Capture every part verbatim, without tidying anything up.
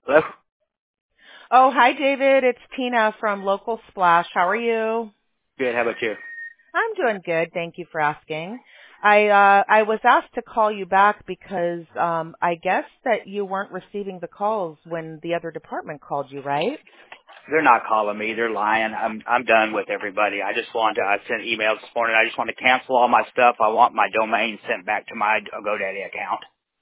Hello? Oh, hi, David. It's Tina from Local Splash. How are you? Good. How about you? I'm doing good. Thank you for asking. I uh, I was asked to call you back because um, I guess that you weren't receiving the calls when the other department called you, right? They're not calling me. They're lying. I'm I'm done with everybody. I just want to. I sent emails this morning. I just want to cancel all my stuff. I want my domain sent back to my GoDaddy account.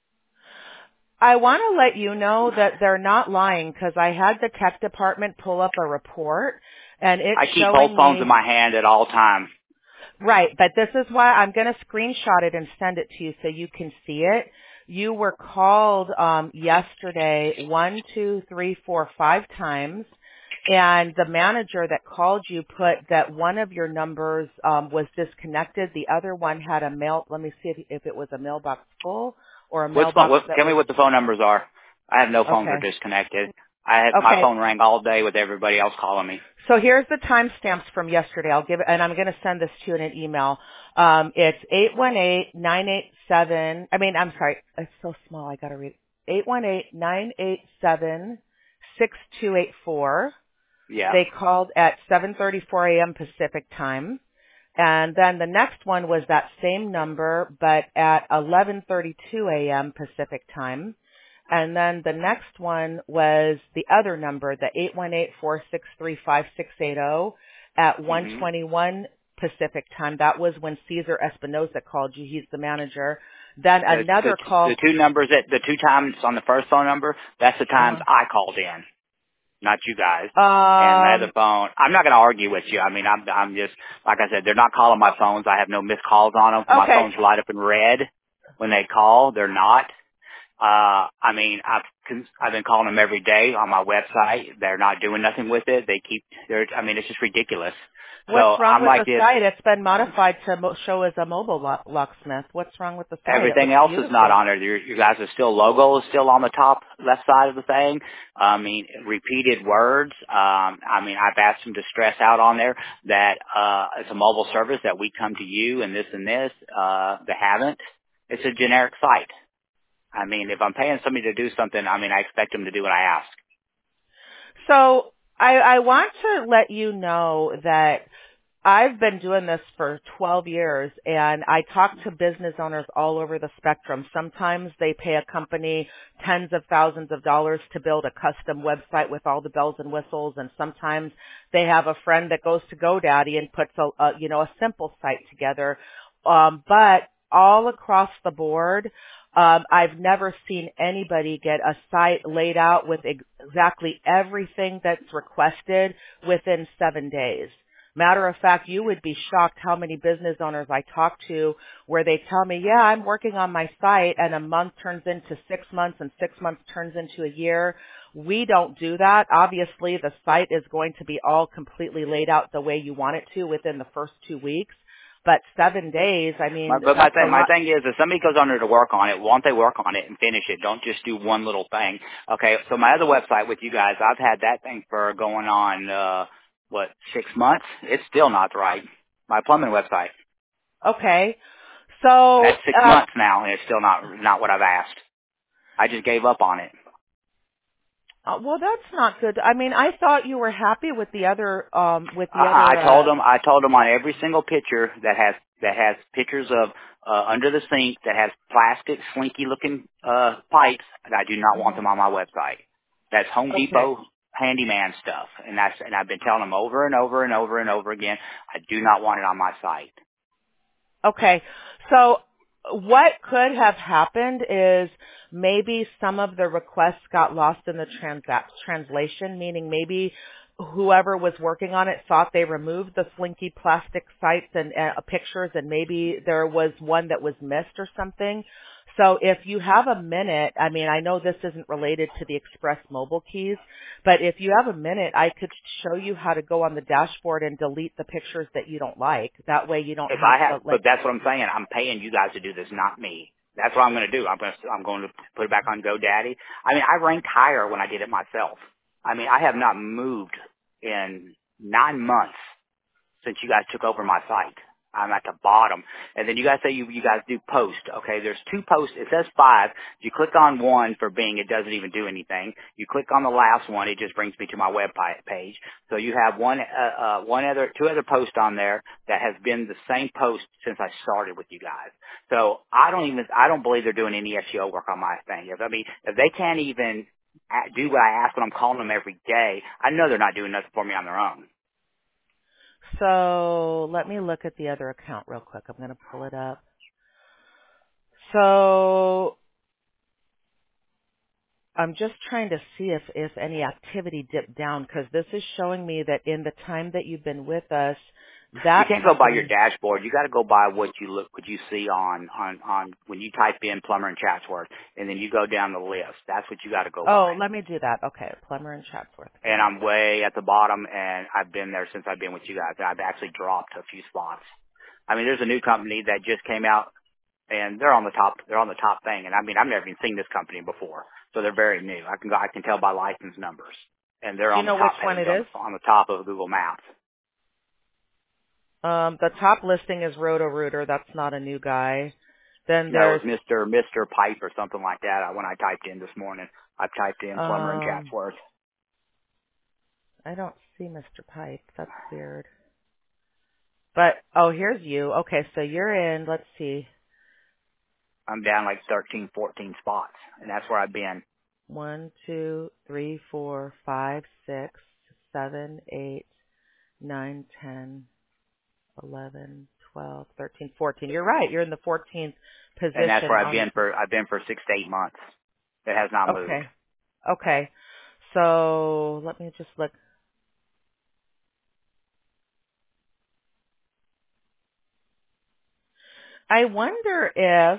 I want to let you know that they're not lying because I had the tech department pull up a report and it's I keep both showing phones in me. my hand at all times. Right, but this is why I'm going to screenshot it and send it to you so you can see it. You were called um, yesterday one, two, three, four, five times, and the manager that called you put that one of your numbers um, was disconnected. The other one had a mail. Let me see if, if it was a mailbox full or a What's phone, mailbox what? that Tell me was what the phone numbers are. I have no phones that okay. are disconnected. I had my Okay, phone rang all day with everybody else calling me. so here's the timestamps from yesterday. I'll give it, and I'm going to send this to you in an email. Um, it's eight one eight nine eight seven. I mean, I'm sorry, it's so small. I got to read. Eight one eight nine eight seven six two eight four. Yeah. They called at seven thirty-four a.m. Pacific time, and then the next one was that same number, but at eleven thirty-two a.m. Pacific time. And then the next one was the other number, the eight one eight four six three five six eight zero at one Mhm. twenty-one Pacific time. That was when Cesar Espinosa called you. He's the manager. Then The, the another the call. two numbers that the two times on the first phone number, that's the times Uh-huh. I called in, not you guys. And my other Um, phone, I'm not going to argue with you. I mean, I'm, I'm just, like I said, they're not calling my phones. I have no missed calls on them. My okay. phones light up in red when they call. They're not. Uh, I mean, I've, cons- I've been calling them every day on my website. They're not doing nothing with it. They keep, they're, I mean, it's just ridiculous. So What's wrong I'm with like the this. site? It's been modified to mo- show as a mobile lo- locksmith. What's wrong with the site? It Everything looks else is not beautiful. on there. Your, you guys' are still logo is still on the top left side of the thing. I mean, repeated words. Um, I mean, I've asked them to stress out on there that uh, it's a mobile service that we come to you and this and this. Uh, they haven't. It's a generic site. I mean, if I'm paying somebody to do something, I mean, I expect them to do what I ask. So I, I want to let you know that I've been doing this for twelve years and I talk to business owners all over the spectrum. Sometimes they pay a company tens of thousands of dollars to build a custom website with all the bells and whistles, and sometimes they have a friend that goes to GoDaddy and puts a, a you know, a simple site together. Um, but all across the board, um, I've never seen anybody get a site laid out with ex- exactly everything that's requested within seven days. Matter of fact, you would be shocked how many business owners I talk to where they tell me, yeah, I'm working on my site, and a month turns into six months and six months turns into a year. We don't do that. Obviously, the site is going to be all completely laid out the way you want it to within the first two weeks. But seven days, I My, mean, but my that's a thing, my lot. thing is, if somebody goes on there to work on it, won't they work on it and finish it? Don't just do one little thing. Okay, so my other website with you guys, I've had that thing for going on, uh, what, six months? It's still not right. My plumbing website. Okay. So, That's six uh, months now, and it's still not not what I've asked. I just gave up on it. uh, well, that's not good. I mean, I thought you were happy with the other, um, with the I, other, I told uh, them, I told them on every single picture that has that has pictures of uh, under the sink that has plastic, slinky looking uh, pipes. And I do not want mhm. them on my website. That's Home Okay. Depot handyman stuff, and that's and I've been telling them over and over and over and over again. I do not want it on my site. Okay. So what could have happened is maybe some of the requests got lost in the transa- translation, meaning maybe whoever was working on it thought they removed the slinky plastic sites and uh, pictures, and maybe there was one that was missed or something. So if you have a minute, I mean, I know this isn't related to the Express mobile keys, but if you have a minute, I could show you how to go on the dashboard and delete the pictures that you don't like. That way you don't If have I have, to, like, but that's what I'm saying. I'm paying you guys to do this, not me. That's what I'm going to do. I'm going to I'm going to put it back on GoDaddy. I mean, I ranked higher when I did it myself. I mean, I have not moved in nine months since you guys took over my site. I'm at the bottom. And then you guys say you, you guys do post. Okay, there's two posts. It says five. You click on one for Bing. It doesn't even do anything. You click on the last one. It just brings me to my web page. So you have one, uh, uh, one other, two other posts on there that has been the same post since I started with you guys. So I don't even, I don't believe they're doing any S E O work on my thing. If, I mean, if they can't even do what I ask when I'm calling them every day, I know they're not doing nothing for me on their own. So let me look at the other account real quick. I'm going to pull it up. So I'm just trying to see if, if any activity dipped down, because this is showing me that in the time that you've been with us, that you can't company, go by your dashboard. You got to go by what you look, what you see on, on, on when you type in Plummer and Chatsworth, and then you go down the list. That's what you got to go oh, by. let me do that. Okay, Plummer and Chatsworth. And I'm way at the bottom, and I've been there since I've been with you guys. I've actually dropped a few spots. I mean, there's a new company that just came out, and they're on the top. They're on the top thing. And I mean, I've never even seen this company before, so they're very new. I can go, I can tell by license numbers, and they're Do you on the know top which page one it on, is? on the top of Google Maps. Um, the top listing is Roto-Rooter. That's not a new guy. Then No, there's it was Mister Mister Pipe or something like that. When I typed in this morning, I typed in Plummer and um, Chatsworth. I don't see Mister Pipe. That's weird. But oh, here's you. Okay, so you're in. Let's see. I'm down like thirteen, fourteen spots, and that's where I've been. One, two, three, four, five, six, seven, eight, nine, ten, eleven, twelve, thirteen, fourteen. You're right. You're in the fourteenth And that's position where I've on. been for. I've been for six to eight months. It has not moved. Okay. Okay. So let me just look. I wonder if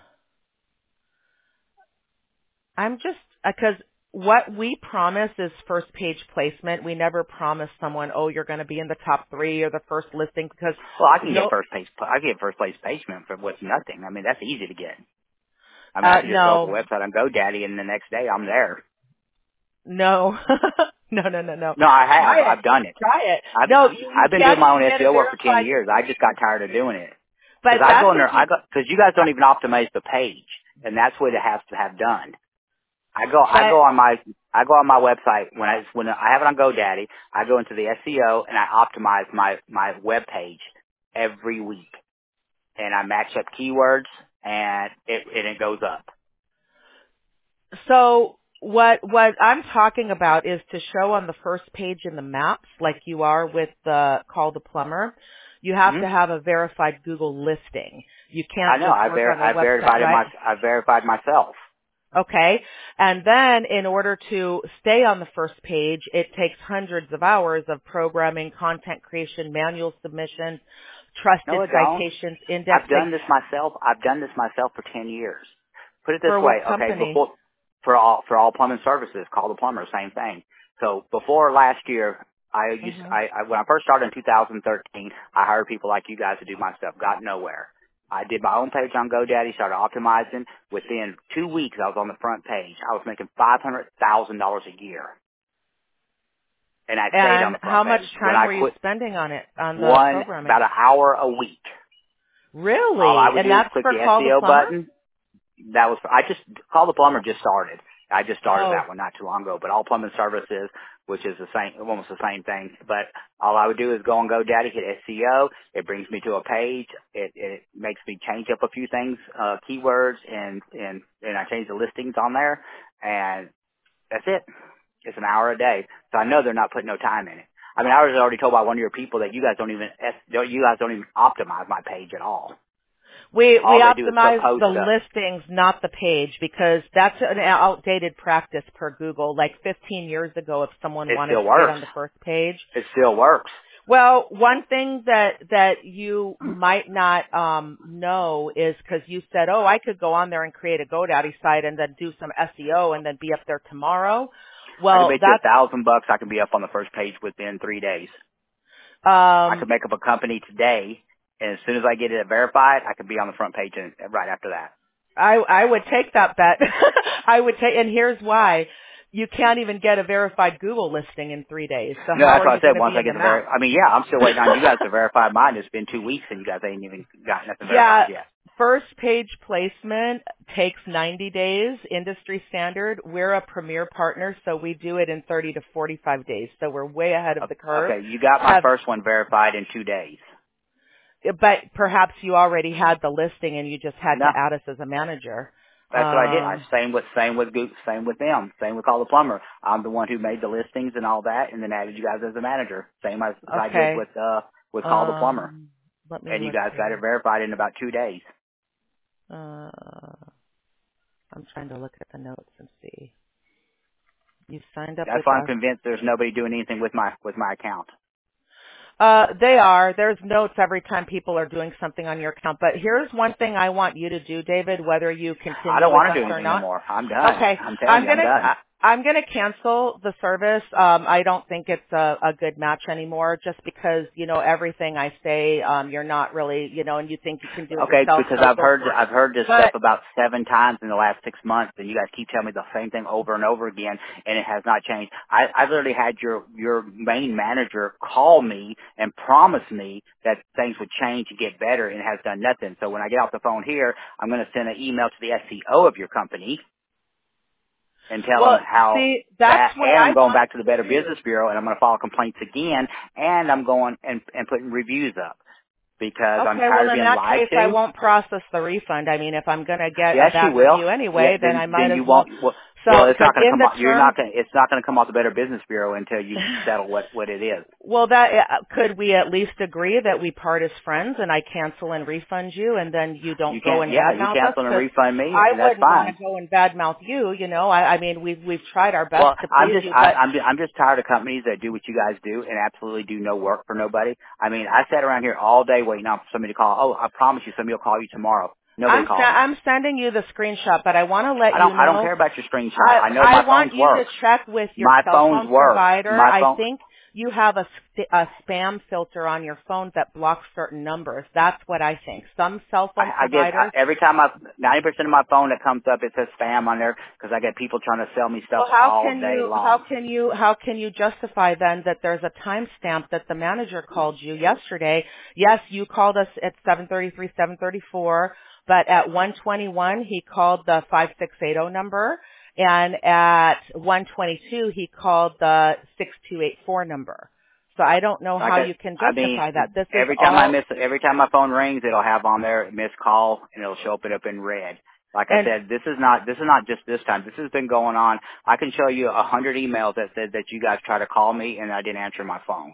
I'm just because what we promise is first page placement. We never promise someone, oh, you're going to be in the top three or the first listing, because Well, I can no, get first place. I can get first place placement for what's nothing. I mean, that's easy to get. I mean, I uh, can just go up a no, website on GoDaddy, and the next day I'm there. no, no, no, no, no. No, I have. Try it. I've done it. Try it. I've No, you, you I've been doing can't my even own get S E O a work for ten verified, years. I just got tired of doing it but because I that's go in if there. you, I go because you guys don't even optimize the page, and that's what it has to have done. I go, I but go on my, I go on my website when I, when I have it on GoDaddy, I go into the S E O and I optimize my, my web page every week. And I match up keywords and it, and it goes up. so what what I'm talking about is to show on the first page in the maps, like you are with the Call the Plumber. You have hmm to have a verified Google listing. You I can't know, I just work ver, on the I website, verified it right? my, I verified myself. Okay. And then in order to stay on the first page, it takes hundreds of hours of programming, content creation, manual submissions, No, trusted it don't. citations, I've indexing. done this myself. I've done this myself for ten years. Put it this For way, what okay, company? before, for all, for all plumbing services, Call the Plumber, same thing. So before last year, I used, hmm I, I, when I first started in two thousand thirteen, I hired people like you guys to do my stuff, got nowhere. I did my own page on GoDaddy, started optimizing. Within two weeks, I was on the front page. I was making five hundred thousand dollars a year. And I stayed on And the front how much page. When time I were you quit, spending on it, on the one, programming? about an hour a week. All I Really? would And do is that's click for the Call the S E O Plumber? button. That was, I just, Call the Plumber just started. I just started Oh, that one not too long ago, but all plumbing services, which is the same, almost the same thing. But all I would do is go on GoDaddy, hit S E O. It brings me to a page. It, it makes me change up a few things, uh, keywords, and, and, and I change the listings on there. And that's it. It's an hour a day. So I know they're not putting no time in it. I mean, I was already told by one of your people that you guys don't even, you guys don't even optimize my page at all. we we All they do is put optimize posts the up. listings, not the page, because that's an outdated practice per Google. Like fifteen years ago, if someone It wanted still to get works. on the first page. It still works. Well, one thing that that you might not um, know is because you said, "Oh, I could go on there and create a GoDaddy site and then do some S E O and then be up there tomorrow." I can Well, make you a that's thousand bucks. I can be up on the first page within three days. I um, could make up a company today, and as soon as I get it verified, I could be on the front page and, right after that. I I would take that bet. I would take, and here's why. you can't even get a verified Google listing in three days. So No, how that's are what you I said. going to Once be I in get the the map? ver- I mean, yeah, I'm still waiting on you guys to verify mine. It's been two weeks and you guys ain't even got nothing Yeah, verified yet. first page placement takes ninety days, industry standard. We're a premier partner, so we do it in thirty to forty-five days. So we're way ahead of the curve. Okay, you got my Have, first one verified in two days. but perhaps you already had the listing and you just had No, to add us as a manager. that's what I did. I Um, same with same with Goop, same with them, same with Call the Plumber. I'm the one who made the listings and all that, and then added you guys as a manager. Same as, as I did okay. with uh with Call the Plumber, Um, let me and you look guys got it here. verified in about two days. Uh, I'm trying to look at the notes and see. You signed up That's with why I'm us. convinced there's nobody doing anything with my with my account. Uh, they are. There's notes every time people are doing something on your account. But here's one thing I want you to do, David, whether you I continue don't with want to us do or anything no not. more. I'm done. Okay, I'm telling I'm you, I'm gonna done. I- I'm gonna cancel the service. Um, I don't think it's a, a good match anymore, just because you know everything I say. Um, you're not really, you know, and you think you can do it Okay, yourself. because So I've go heard for it. I've heard this stuff But about seven times in the last six months, and you guys keep telling me the same thing over and over again, and it has not changed. I I literally had your your main manager call me and promise me that things would change and get better, and it has done nothing. So when I get off the phone here, I'm going to send an email to the S E O of your company and tell them well, how see, that's that, what and I I'm going want back to the you Better to do. Business Bureau, and I'm going to file complaints again, and I'm going and and putting reviews up because I'm Okay, well tired of in being that lied case, I to. won't process the refund. I mean, if I'm going to get a Yes, you bad will. review Yeah, anyway, then I then might then as you well. won't. Well, well So, it's because not going to in come. the Off, you're terms, not going. It's not going to come off the Better Business Bureau until you settle what what it is. well, that uh, could we at least agree that we part as friends, and I cancel and refund you, and then you You don't go can't. and Yeah, you badmouth us? cancel and Because refund me, I and that's wouldn't want to fine. go and badmouth you. You know, I, I mean, we've we've tried our best Well, to I'm please just you, I, but I'm just, I'm just tired of companies that do what you guys do and absolutely do no work for nobody. I mean, I sat around here all day waiting on somebody to call. Oh, I promise you, somebody will call you tomorrow. Nobody I'm se- called me. I'm sending you the screenshot. But I want to let I you don't I don't know. care about your screenshot. I I know I my want phones you to work. check with your My cell phones phone work. provider. My I phone. think you have a, st- a spam filter on your phone that blocks certain numbers. That's what I think. Some cell phone I, I get I, providers. every time I ninety percent of my phone that comes up, it says spam on there because I get people trying to sell me stuff Well, how all can day you how long. can you how can you justify then that there's a timestamp that the manager called you yesterday? Yes, you called us at seven thirty-three, seven thirty-four, but at one twenty-one he called the five six eight zero number, and at one twenty-two he called the six two eight four number. So I don't know Like how I, you can I mean, justify that. This is every time I all miss, every time my phone rings, it'll have on there missed call, and it'll show up it up in red. Like I and said, this is not this is not just this time. This has been going on. I can show you a hundred emails that said that you guys tried to call me and I didn't answer my phone.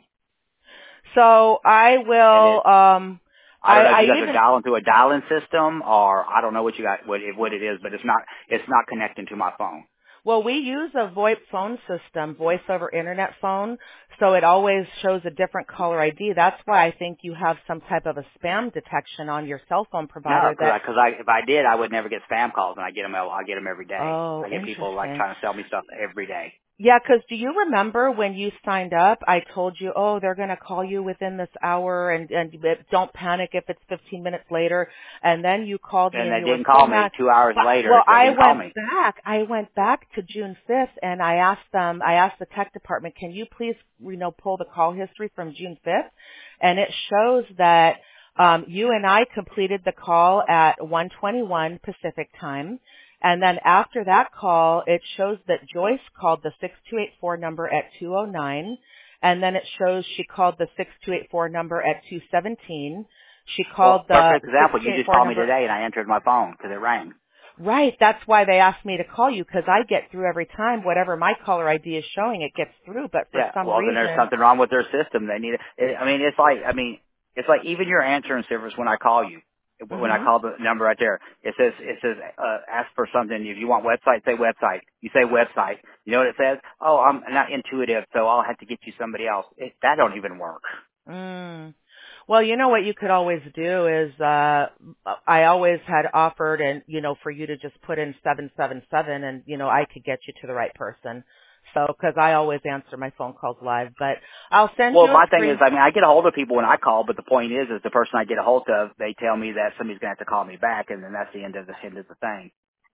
so I And it, will um I I don't know if I you guys are even dialing through a dialing system or I don't know what you got what it, what it is, but it's not it's not connecting to my phone. Well, we use a VoIP phone system, voice over internet phone, so it always shows a different caller I D. That's why I think you have some type of a spam detection on your cell phone No, provider because that, I, cause I, if I did, I would never get spam calls, and I get them. I get them every day. oh, I get people like interesting. trying to sell me stuff every day. Yeah, 'cause do you remember when you signed up, I told you, oh, they're going to call you within this hour and, and don't panic if it's fifteen minutes later. And then you called me And and they you were didn't so call me mad. two hours But- later. Well, They I didn't call went me. back. I went back to June fifth and I asked them, I asked the tech department, can you please, you know, pull the call history from June fifth? And it shows that um, you and I completed the call at one twenty-one Pacific time. And then after that call, it shows that Joyce called the six two eight four number at two oh nine. And then it shows she called the six two eight four number at two seventeen. She called Well, the perfect example. You just six two eight four called me number. today, and I answered my phone because it rang. Right. That's why they asked me to call you, because I get through every time. Whatever my caller I D is showing, it gets through. But for Yeah. some Well, then there's reason, something wrong with their system. They need. It, I mean, it's like. I mean, it's like even your answering service when I call you. When I hmm call the number right there, it says it says uh, ask for something. If you want website, say website. You say website. You know what it says? Oh, I'm not intuitive, so I'll have to get you somebody else. It, that don't even work. Mm. Well, you know what you could always do is, uh, I always had offered and, you know, for you to just put in seven seven seven and, you know, I could get you to the right person. So, cause I always answer my phone calls live, but I'll send Well, you a my thing is, screen. I mean, I get a hold of people when I call, but the point is, is the person I get a hold of, they tell me that somebody's going to have to call me back, and then that's the end of the end of the thing.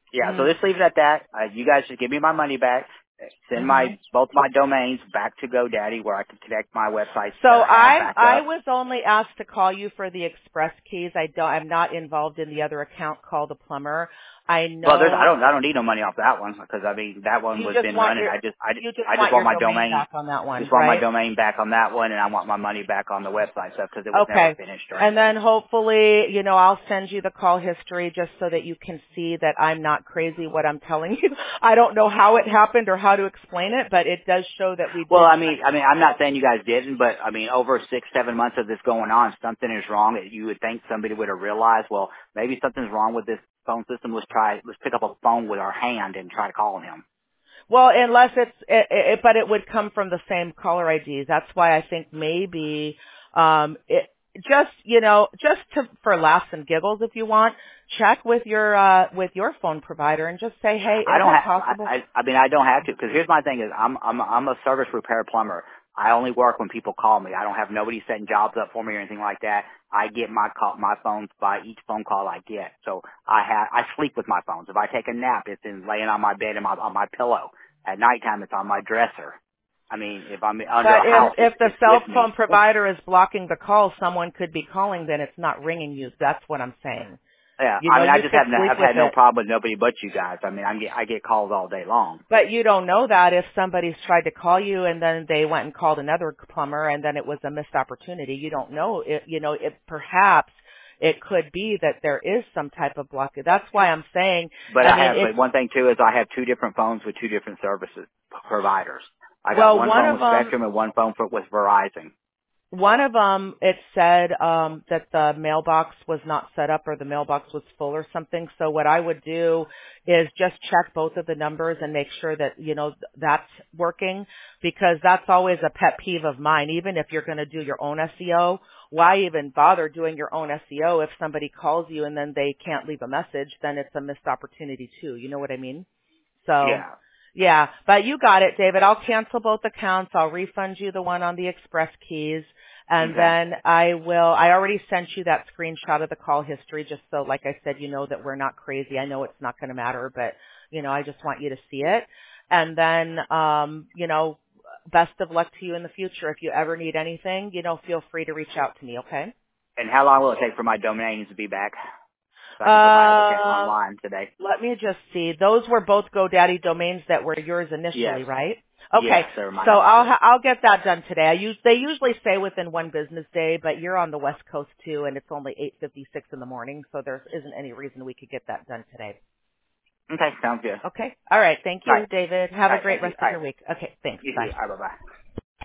Yeah, Mm. so let's leave it at that. Uh, you guys just give me my money back. Send my Mm-hmm. both my domains back to GoDaddy where I can connect my websites So that I have I'm back I up. was only asked to call you for the express keys. I don't I'm not involved in the other account called the plumber. I know. Well, there's I don't I don't need no money off that one because I mean that one You was just been want running. your I just I, you just I just want want your my domain domain back on that one, just want my right? domain back on that one, and I want my money back on the website stuff because it was never Okay. finished or And anything. then hopefully, you know, I'll send you the call history just so that you can see that I'm not crazy what I'm telling you. I don't know how it happened or how to explain it, but it does show that we Well, did. I mean, I mean, I'm not saying you guys didn't, but I mean, over six, seven months of this going on, something is wrong. You would think somebody would have realized, well, maybe something's wrong with this phone system. Let's try, let's pick up a phone with our hand and try to call him. Well, unless it's, it, it, but it would come from the same caller I D. That's why I think maybe, um, it, just, you know, just to, for laughs and giggles if you want, check with your, uh, with your phone provider and just say, hey, I is don't it have, possible? I, I, I mean, I don't have to, because here's my thing is I'm, I'm, I'm a service repair plumber. I only work when people call me. I don't have nobody setting jobs up for me or anything like that. I get my call, my phones by each phone call I get. So I have, I sleep with my phones. If I take a nap, it's in laying on my bed and my, on my pillow. At nighttime, it's on my dresser. I mean, if I'm under But a if, house, if it's, the it's cell with phone me. provider is blocking the call, someone could be calling, then it's not ringing you. That's what I'm saying. Yeah, You I know, mean, I you just could haven't, sleep I've with had no it. problem with nobody but you guys. I mean, I get, I get calls all day long. But you don't know that if somebody's tried to call you and then they went and called another plumber and then it was a missed opportunity. You don't know it, you know, it perhaps it could be that there is some type of blockage. That's why I'm saying, But I I mean, have, it's, but one thing too is I have two different phones with two different services providers. I got well, one one phone of with them, Spectrum and one phone for, with Verizon. One of them, it said um, that the mailbox was not set up or the mailbox was full or something. So what I would do is just check both of the numbers and make sure that, you know, that's working, because that's always a pet peeve of mine. Even if you're going to do your own S E O, why even bother doing your own S E O if somebody calls you and then they can't leave a message? Then it's a missed opportunity too. You know what I mean? So. Yeah. Yeah, but you got it, David. I'll cancel both accounts. I'll refund you the one on the express keys. And Okay. then I will, I already sent you that screenshot of the call history just so, like I said, you know that we're not crazy. I know it's not going to matter, but, you know, I just want you to see it. And then, um, you know, best of luck to you in the future. If you ever need anything, you know, feel free to reach out to me, okay? And how long will it take for my domains to be back? So I can put my other account Uh, online today. let me just see. Those were both GoDaddy domains that were yours initially, Yes. right? Okay, Yes, sir. My so I'll initially. ha- I'll get that done today. I use they usually say within one business day, but you're on the West Coast too, and it's only eight fifty-six in the morning, so there isn't any reason we could get that done today. Okay, sounds good. Okay, all right. Thank All you, right. David. Have All a right, great thank you. rest All of right. your week. Okay, thanks. You too. Bye. All right, bye-bye.